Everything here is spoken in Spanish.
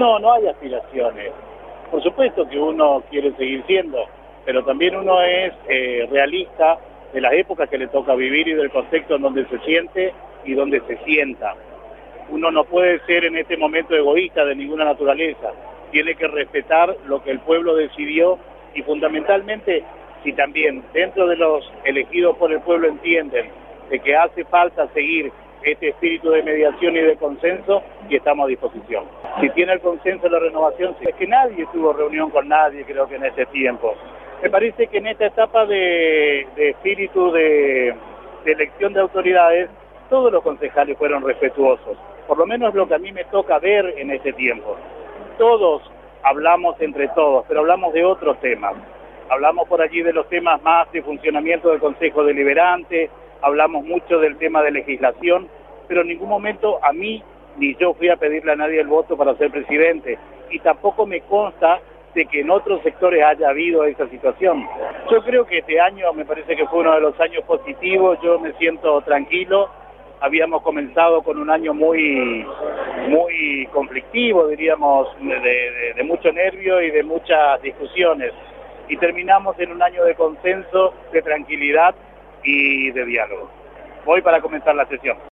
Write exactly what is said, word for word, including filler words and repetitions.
No, no hay aspiraciones. Por supuesto que uno quiere seguir siendo, pero también uno es eh, realista de las épocas que le toca vivir y del contexto en donde se siente y donde se sienta. Uno no puede ser en este momento egoísta de ninguna naturaleza. Tiene que respetar lo que el pueblo decidió y fundamentalmente, si también dentro de los elegidos por el pueblo entienden de que hace falta seguir este espíritu de mediación y de consenso, y estamos a disposición. Si tiene el consenso de la renovación, es que nadie tuvo reunión con nadie, creo que en este tiempo. Me parece que en esta etapa de, de espíritu de, de elección de autoridades, todos los concejales fueron respetuosos, por lo menos lo que a mí me toca ver en este tiempo. Todos hablamos entre todos, pero hablamos de otros temas. Hablamos por allí de los temas más de funcionamiento del Consejo Deliberante, hablamos mucho del tema de legislación, pero en ningún momento a mí ni yo fui a pedirle a nadie el voto para ser presidente, y tampoco me consta de que en otros sectores haya habido esa situación. Yo creo que este año me parece que fue uno de los años positivos, yo me siento tranquilo. Habíamos comenzado con un año muy muy conflictivo, diríamos, de, de, de mucho nervio y de muchas discusiones, y terminamos en un año de consenso, de tranquilidad y de diálogo. Voy para comenzar la sesión.